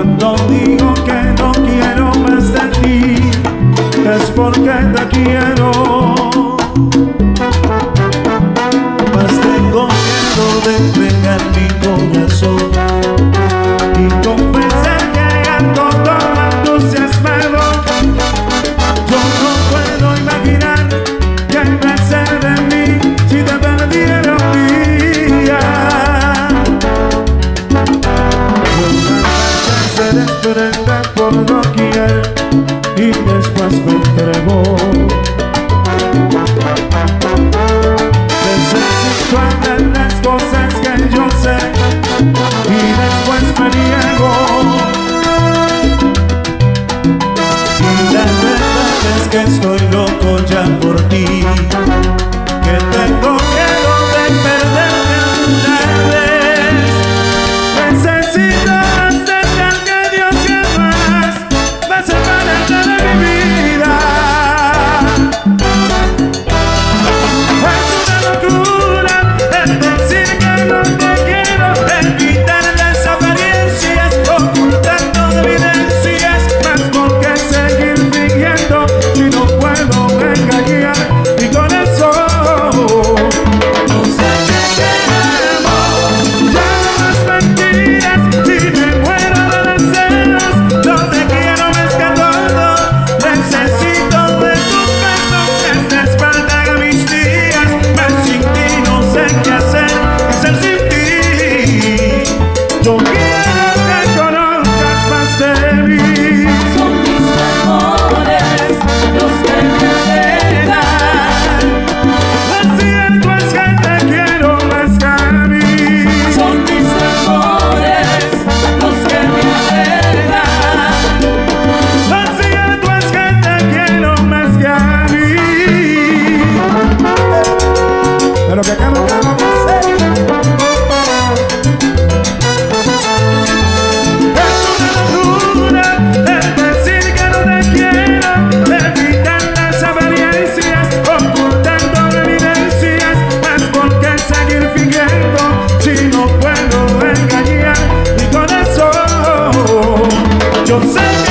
Cuando digo que no quiero más de ti, es porque te quiero. Mas tengo miedo de entregar mi corazón y confesar que ando todo entusiasmado. Yo no puedo imaginar qué va a ser de mí si te perdiera un día. Se desprende por doquier y después me entregó. Necesito hablar las cosas que yo sé y después me niego. Y la verdad es que estoy loco ya por ti, que tengo miedo de perderme una vez. Necesito lo que acá no vamos a hacer. Es una locura el decir que no te quiero, evitar las apariencias, ocultando evidencias. Mas ¿por qué seguir fingiendo si no puedo engañar mi corazón? Yo sé que